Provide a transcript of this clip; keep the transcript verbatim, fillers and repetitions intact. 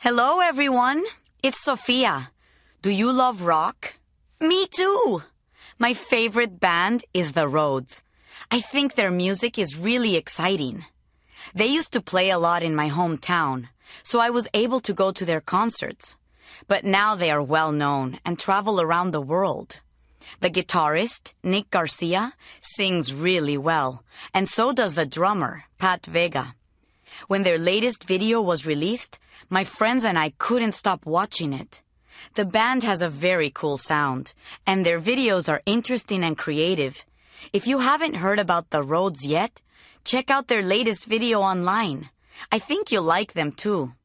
Hello, everyone. It's Sophia. Do you love rock? Me too. My favorite band is The Rhodes. I think their music is really exciting. They used to play a lot in my hometown, so I was able to go to their concerts. But now they are well known and travel around the world. The guitarist, Nick Garcia, sings really well, and so does the drummer, Pat Vega. When their latest video was released, my friends and I couldn't stop watching it. The band has a very cool sound, and their videos are interesting and creative. If you haven't heard about The Rhodes yet, check out their latest video online. I think you'll like them too.